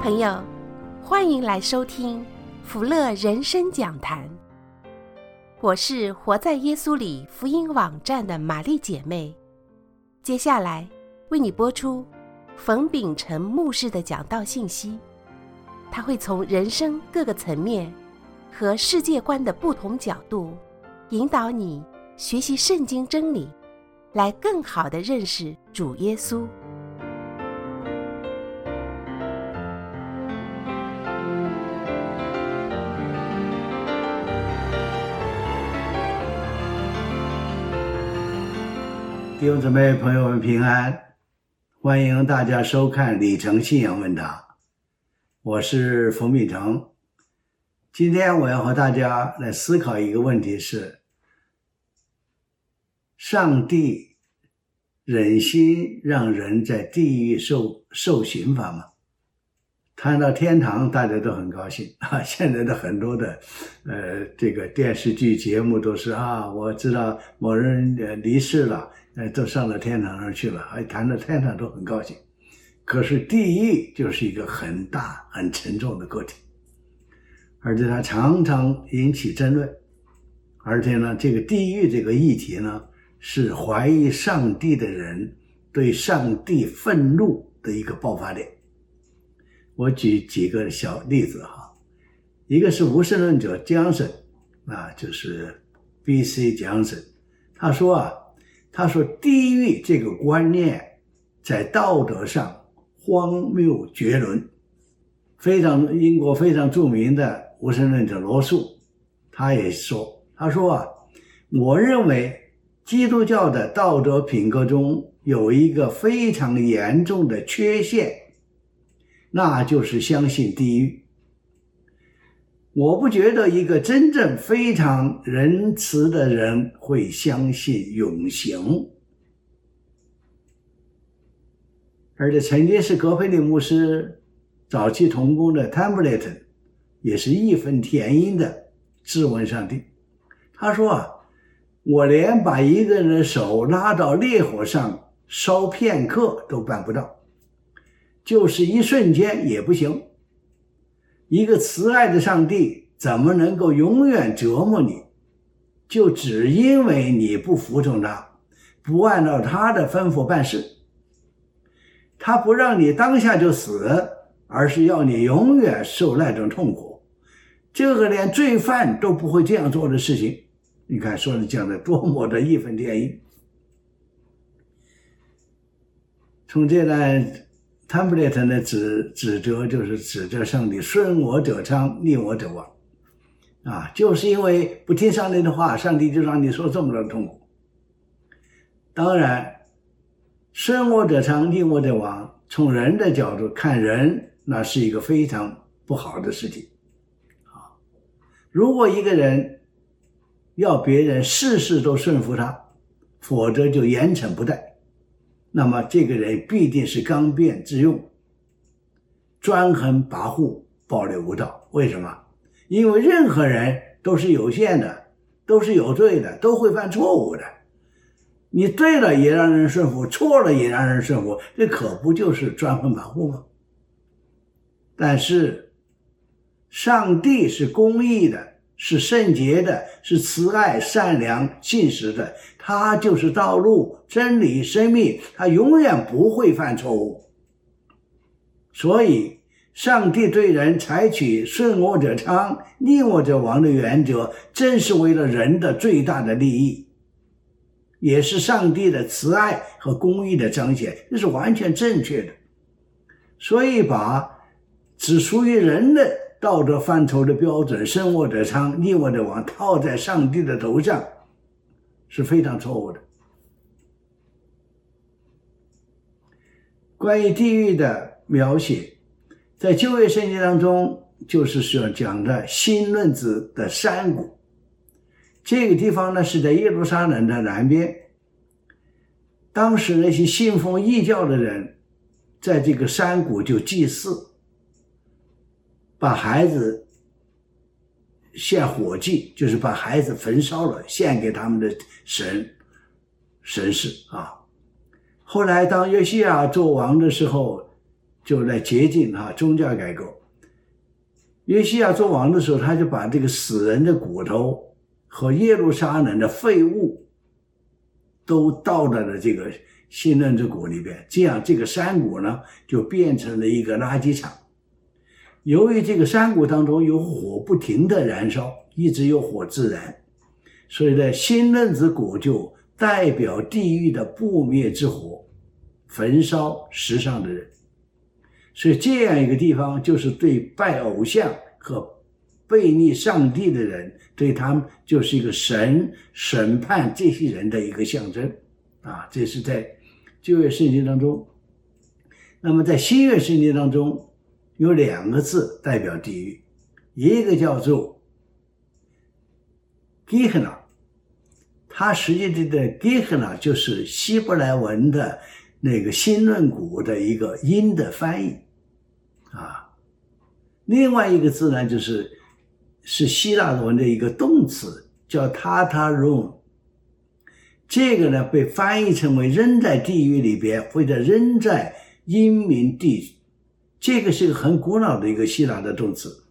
朋友，欢迎来收听福乐人生讲坛。我是活在耶稣里福音网站的玛丽姐妹，接下来为你播出冯秉成牧师的讲道信息。他会从人生各个层面和世界观的不同角度，引导你学习圣经真理，来更好地认识主耶稣。 弟兄姊妹朋友们平安，欢迎大家收看里程信仰问答，我是冯秉成。今天我要和大家来思考一个问题是，上帝忍心让人在地狱受刑罚吗？谈到天堂大家都很高兴现在的很多的这个电视剧节目都是我知道某人离世了，都上了天堂上去了，谈到天堂都很高兴。可是地狱就是一个很大很沉重的个体，而且它常常引起争论，而且呢，这个地狱这个议题呢，是怀疑上帝的人对上帝愤怒的一个爆发点。我举几个小例子一个是无神论者江森就是 B.C. 江森，他说地狱这个观念在道德上荒谬绝伦。英国非常著名的无神论者罗素他也说，我认为基督教的道德品格中有一个非常严重的缺陷，那就是相信地狱。我不觉得一个真正非常仁慈的人会相信永刑。而且曾经是格培里牧师早期同工的 Templeton 也是义愤填膺的质问上帝。他说我连把一个人的手拉到烈火上烧片刻都办不到，就是一瞬间也不行。一个慈爱的上帝怎么能够永远折磨你，就只因为你不服从他，不按照他的吩咐办事。他不让你当下就死，而是要你永远受那种痛苦。这个连罪犯都不会这样做的事情，你看说的讲的多么的义愤填膺。从这段Templeton 的指责就是指责上帝顺我者昌，逆我者亡就是因为不听上帝的话，上帝就让你受这么多的痛苦。当然顺我者昌，逆我者亡，从人的角度看人，那是一个非常不好的事情如果一个人要别人事事都顺服他，否则就严惩不贷，那么这个人必定是刚愎自用，专横跋扈，暴虐无道。为什么？因为任何人都是有限的，都是有罪的，都会犯错误的。你对了也让人顺服，错了也让人顺服，这可不就是专横跋扈吗？但是上帝是公义的，是圣洁的，是慈爱善良信实的，他就是道路真理生命，他永远不会犯错误。所以上帝对人采取顺我者昌，逆我者亡的原则，正是为了人的最大的利益，也是上帝的慈爱和公义的彰显，这是完全正确的。所以把只属于人的道德范畴的标准顺我者昌，逆我者亡套在上帝的头上，是非常错误的。关于地狱的描写，在旧约圣经当中就是所讲的新论子的山谷。这个地方呢是在耶路撒冷的南边，当时那些信奉异教的人在这个山谷就祭祀，把孩子献火祭，就是把孩子焚烧了献给他们的神事后来当约西亚做王的时候， 就来洁净宗教改革。约西亚做王的时候，他就把这个死人的骨头和耶路撒冷的废物都倒在了这个新嫩子谷里边，这样这个山谷呢就变成了一个垃圾场。由于这个山谷当中有火不停的燃烧，一直有火自燃，所以呢新嫩子谷就代表地狱的不灭之火，焚烧世上的人。所以这样一个地方就是对拜偶像和背逆上帝的人，对他们就是一个神审判这些人的一个象征这是在旧约圣经当中。那么在新约圣经当中有2个字代表地狱，一个叫做 Gehenna， 它实际的 Gehenna 就是希伯来文的那个新论谷的一个音的翻译另外一个字呢是希腊文的一个动词叫 Tartarun， 这个呢被翻译成为扔在地狱里边或者扔在阴冥地，这个是个很古老的一个希腊的动词，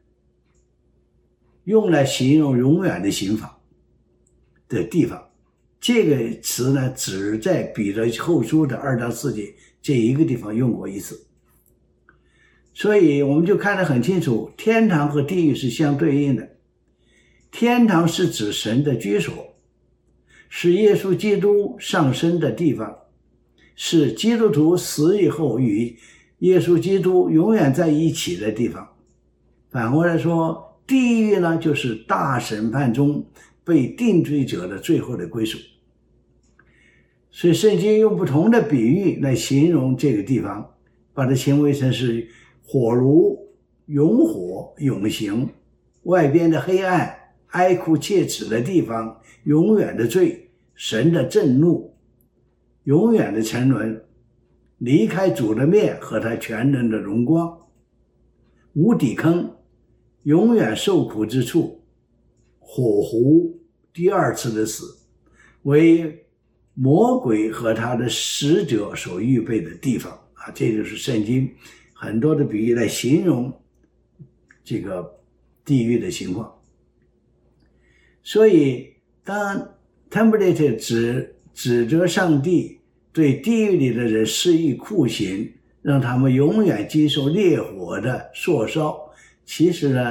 用来形容永远的刑罚的地方。这个词呢只在彼得后书的2章4节这一个地方用过一次。所以我们就看得很清楚，天堂和地狱是相对应的。天堂是指神的居所，是耶稣基督上升的地方，是基督徒死以后与耶稣基督永远在一起的地方。反过来说，地狱呢就是大审判中被定罪者的最后的归属。所以圣经用不同的比喻来形容这个地方，把它形容成是火炉、永火、永刑，外边的黑暗、哀哭切齿的地方，永远的罪，神的震怒，永远的沉沦，离开主的面和他全能的荣光，无底坑，永远受苦之处，火湖，第2次的死，为魔鬼和他的使者所预备的地方这就是圣经很多的比喻来形容这个地狱的情况。所以当 template 指责上帝对地狱里的人施以酷刑，让他们永远经受烈火的灼烧，其实呢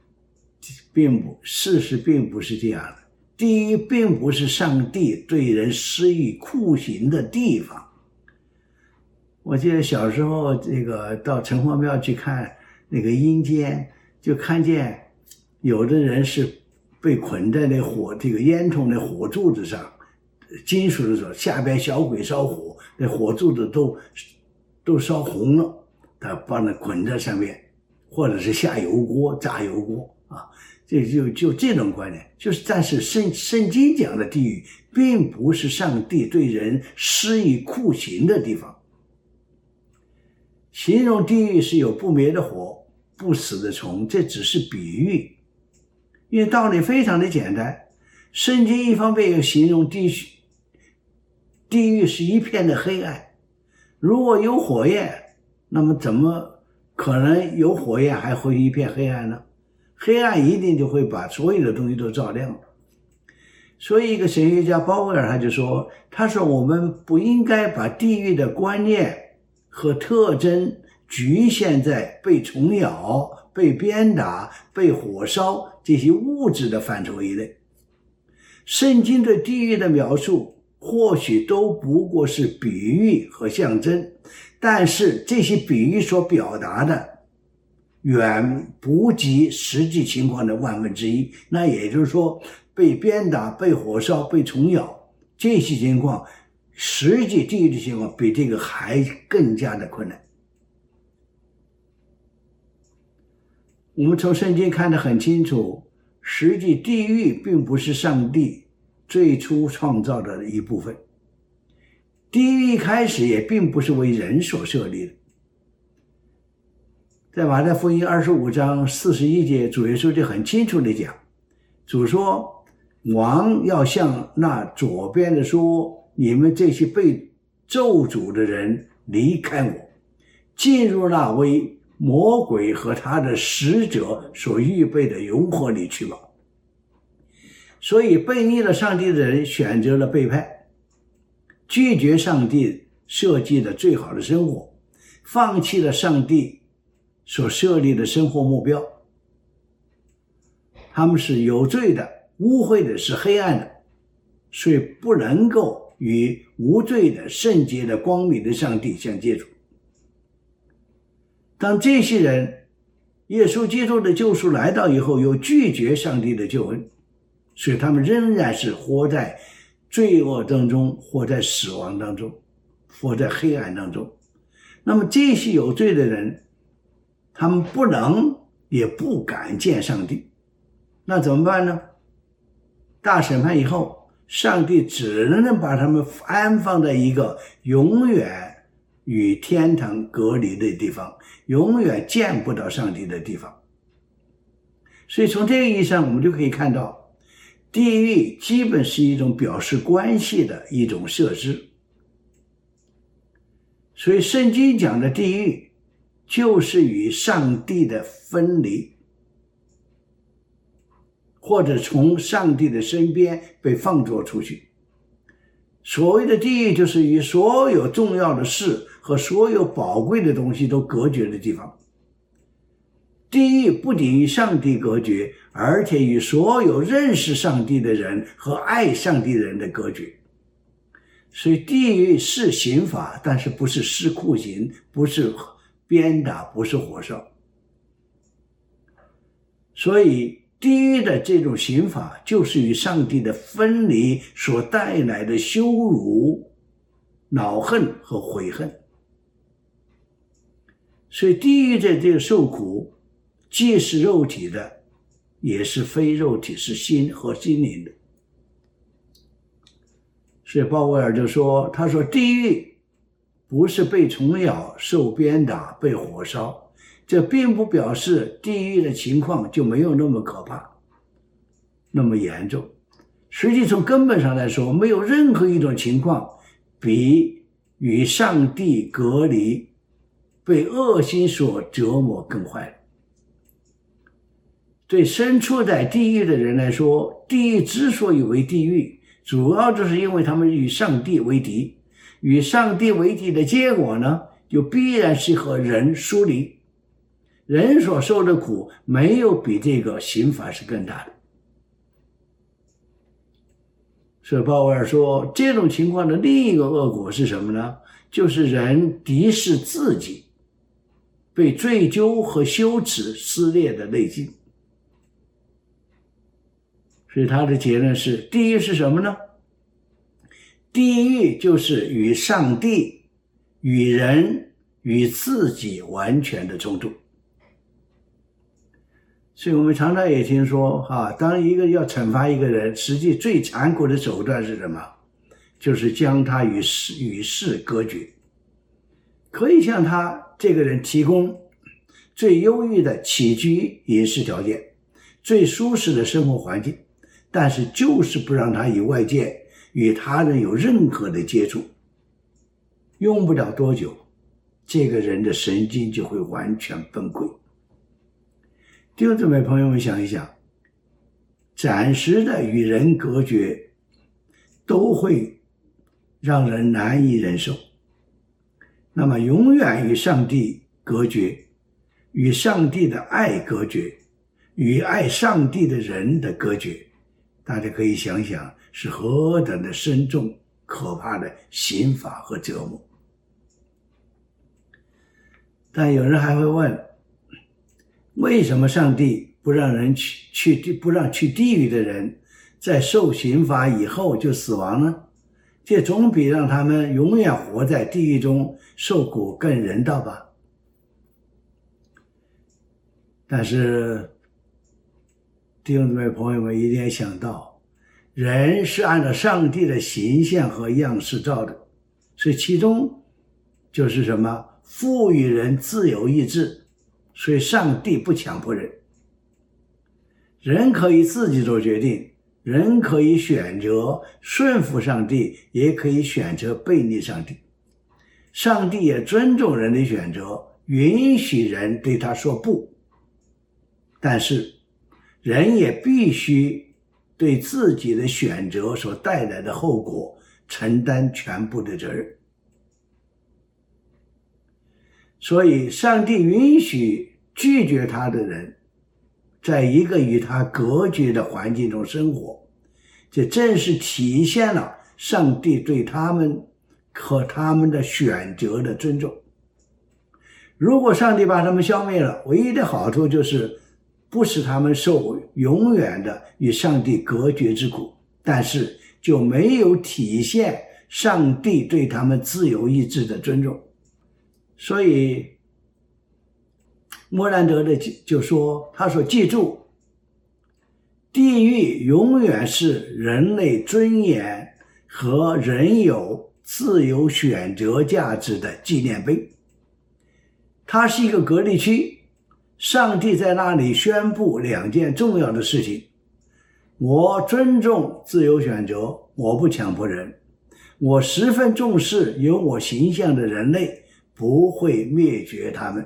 事实并不是这样的。地狱并不是上帝对人施以酷刑的地方。我记得小时候这个到城隍庙去看那个阴间，就看见有的人是被捆在那这个烟囱的火柱子上，金属的时候下边小鬼烧火，那火柱子都烧红了，他把那捆在上面，或者是下油锅炸油锅就这种观念，但是圣经讲的地狱并不是上帝对人施以酷刑的地方。形容地狱是有不灭的火、不死的虫，这只是比喻，因为道理非常的简单。圣经一方面有形容地狱是一片的黑暗，如果有火焰，那么怎么可能有火焰还会一片黑暗呢？黑暗一定就会把所有的东西都照亮。所以一个神学家鲍威尔他说我们不应该把地狱的观念和特征局限在被虫咬、被鞭打、被火烧这些物质的范畴以内。圣经对地狱的描述或许都不过是比喻和象征，但是这些比喻所表达的远不及实际情况的1/1000。那也就是说，被鞭打、被火烧、被虫咬这些情况，实际地狱的情况比这个还更加的困难。我们从圣经看得很清楚，实际地狱并不是上帝最初创造的一部分，地狱一开始也并不是为人所设立的。在马太福音25章41节，主耶稣就很清楚地讲，主说，王要向那左边的说，你们这些被咒诅的人离开我， 进入那为魔鬼和他的使者所预备的永火里去吧。所以背逆了上帝的人选择了背叛，拒绝上帝设计的最好的生活，放弃了上帝所设立的生活目标。他们是有罪的，污秽的，是黑暗的，所以不能够与无罪的、圣洁的、光明的上帝相接触。当这些人耶稣基督的救赎来到以后，又拒绝上帝的救恩，所以他们仍然是活在罪恶当中，活在死亡当中，活在黑暗当中。那么这些有罪的人，他们不能也不敢见上帝，那怎么办呢？大审判以后，上帝只能把他们安放在一个永远与天堂隔离的地方，永远见不到上帝的地方。所以从这个意义上，我们就可以看到，地狱基本是一种表示关系的一种设施。所以圣经讲的地狱就是与上帝的分离，或者从上帝的身边被放逐出去。所谓的地狱就是与所有重要的事和所有宝贵的东西都隔绝的地方。地狱不仅与上帝隔绝，而且与所有认识上帝的人和爱上帝的人的隔绝。所以地狱是刑罚，但是不是施酷刑，不是鞭打，不是火烧。所以地狱的这种刑罚就是与上帝的分离所带来的羞辱、恼恨和悔恨。所以地狱的这个受苦既是肉体的，也是非肉体，是心和心灵的。所以鲍威尔就说，他说地狱不是被虫咬、受鞭打、被火烧，这并不表示地狱的情况就没有那么可怕，那么严重。实际从根本上来说，没有任何一种情况比与上帝隔离、被恶心所折磨更坏。对身处在地狱的人来说，地狱之所以为地狱，主要就是因为他们与上帝为敌。与上帝为敌的结果呢，就必然是和人疏离。人所受的苦没有比这个刑罚是更大的。所以鲍威尔说，这种情况的另一个恶果是什么呢？就是人敌视自己，被罪疚和羞耻撕裂的内心。所以他的结论是，地狱是什么呢？地狱就是与上帝、与人、与自己完全的冲突。所以我们常常也听说当一个要惩罚一个人，实际最残酷的手段是什么？就是将他与世隔绝。可以向他这个人提供最优越的起居饮食条件，最舒适的生活环境，但是就是不让他与外界、与他人有任何的接触。用不了多久，这个人的神经就会完全崩溃。弟兄姊妹朋友们，想一想，暂时的与人隔绝都会让人难以忍受，那么永远与上帝隔绝，与上帝的爱隔绝，与爱上帝的人的隔绝，大家可以想想是何等的深重可怕的刑罚和折磨。但有人还会问，为什么上帝不让去地狱的人在受刑罚以后就死亡呢？这总比让他们永远活在地狱中受苦更人道吧。但是弟兄姊妹朋友们一定要想到，人是按照上帝的形象和样式造的，所以其中就是什么？赋予人自由意志，所以上帝不强迫人。人可以自己做决定，人可以选择顺服上帝，也可以选择背逆上帝。上帝也尊重人的选择， 允许人对他说不，但是人也必须对自己的选择所带来的后果承担全部的责任。所以上帝允许拒绝他的人在一个与他隔绝的环境中生活，这正是体现了上帝对他们和他们的选择的尊重。如果上帝把他们消灭了，唯一的好处就是不使他们受永远的与上帝隔绝之苦，但是就没有体现上帝对他们自由意志的尊重。所以莫兰德的就说，他说记住，地狱永远是人类尊严和人有自由选择价值的纪念碑。它是一个隔离区，上帝在那里宣布2件重要的事情：我尊重自由选择，我不强迫人；我十分重视有我形象的人类，不会灭绝他们。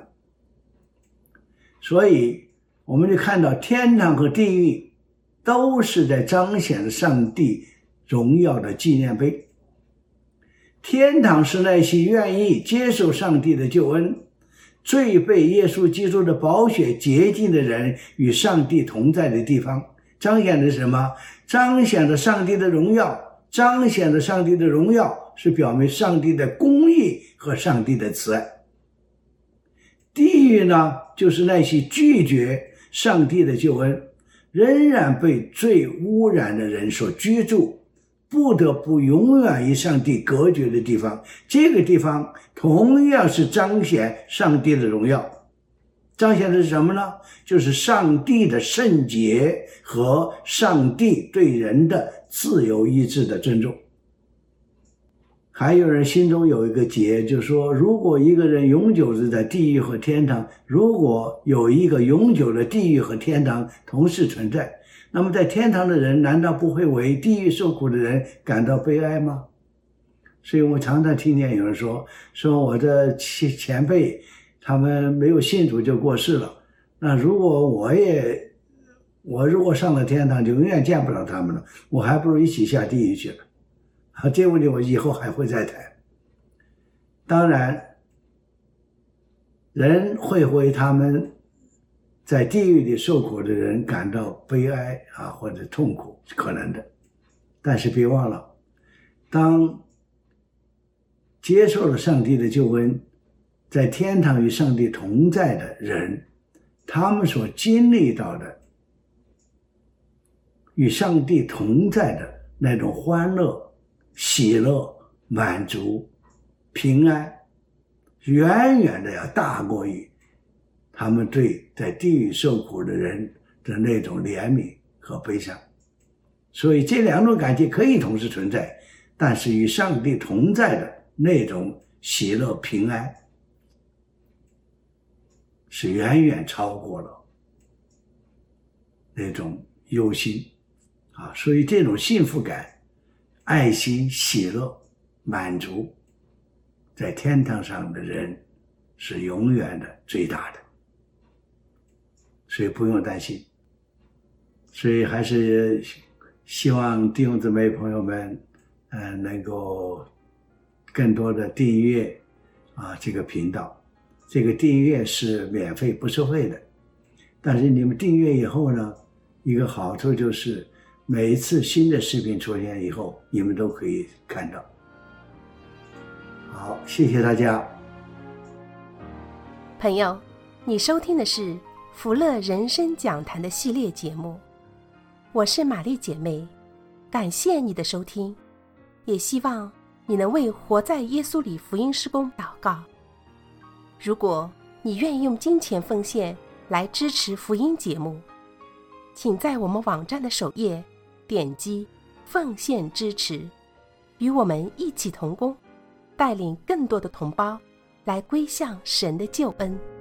所以我们就看到天堂和地狱都是在彰显上帝荣耀的纪念碑。天堂是那些愿意接受上帝的救恩，最被耶稣基督的宝血洁净的人与上帝同在的地方。彰显的什么？彰显着上帝的荣耀。彰显着上帝的荣耀是表明上帝的公义和上帝的慈爱。地狱呢，就是那些拒绝上帝的救恩，仍然被罪污染的人所居住，不得不永远与上帝隔绝的地方。这个地方同样是彰显上帝的荣耀。彰显的是什么呢？就是上帝的圣洁和上帝对人的自由意志的尊重。还有人心中有一个结，就是说，如果一个人永久的在地狱和天堂，如果有一个永久的地狱和天堂同时存在，那么在天堂的人难道不会为地狱受苦的人感到悲哀吗？所以我常常听见有人说我的前辈他们没有信主就过世了，那如果我如果上了天堂就永远见不到他们了，我还不如一起下地狱去了。这个问题我以后还会再谈。当然人会为他们在地狱里受苦的人感到悲哀或者痛苦，是可能的。但是别忘了，当接受了上帝的救恩，在天堂与上帝同在的人，他们所经历到的与上帝同在的那种欢乐、喜乐、满足、平安，远远的要大过于他们对在地狱受苦的人的那种怜悯和悲伤。所以这2种感觉可以同时存在，但是与上帝同在的那种喜乐平安是远远超过了那种忧心所以这种幸福感、爱心、喜乐、满足，在天堂上的人是永远的最大的，所以不用担心。所以还是希望弟兄姊妹朋友们能够更多的订阅这个频道。这个订阅是免费不收费的，但是你们订阅以后呢，一个好处就是每一次新的视频出现以后，你们都可以看到。好，谢谢大家。 朋友，你收听的是福乐人生讲坛的系列节目，我是玛丽姐妹，感谢你的收听，也希望你能为活在耶稣里福音事工祷告。如果你愿意用金钱奉献来支持福音节目，请在我们网站的首页点击奉献支持，与我们一起同工，带领更多的同胞来归向神的救恩。